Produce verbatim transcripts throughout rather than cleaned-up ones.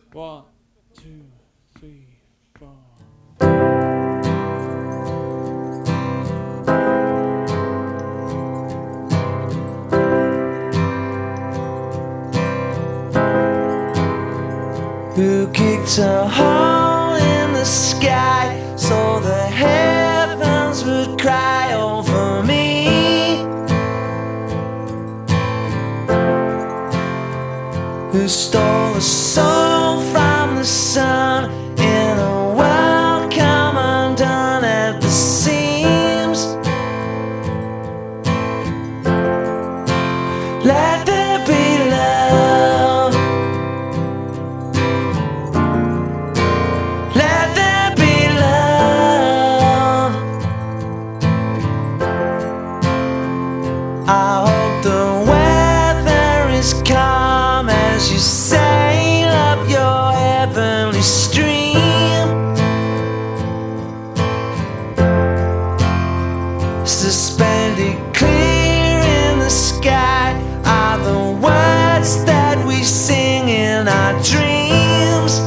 One, two, three, four. Who kicked a hole in the sky so the heavens would cry over me? Who stole a soul from the sun in a world come undone at the seams? Let there be love. Let there be love. I hope the weather is calm as you sail up your heavenly stream. Suspended clear in the sky are the words that we sing in our dreams.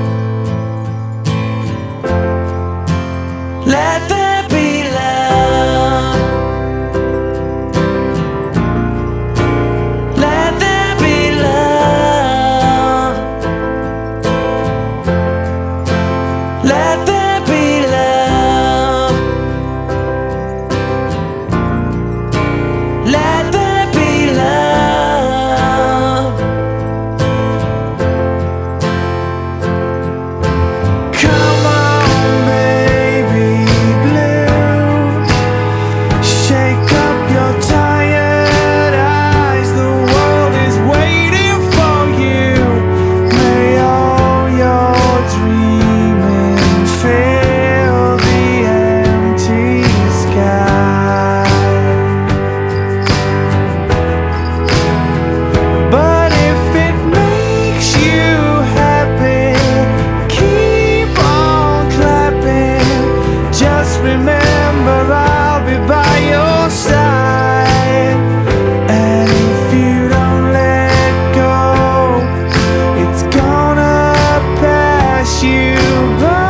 Let there be love. Let there be love. Let there be love. Let there be love. Come on, baby blue. Shake up your tired eyes. The world is waiting for you. May all your dreaming fill the empty sky. But if it makes you happy, keep on clapping. Just remember I'll be by your side. And if you don't let go, it's gonna pass you by.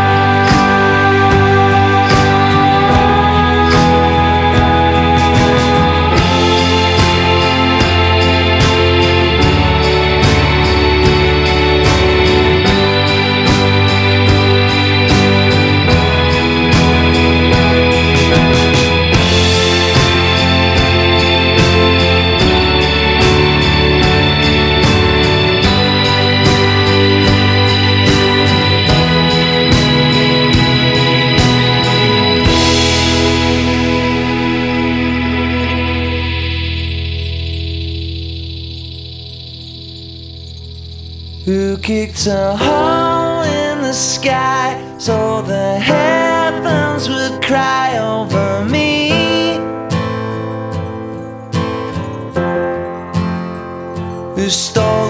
Who kicked a hole in the sky so the heavens would cry over me? Who stole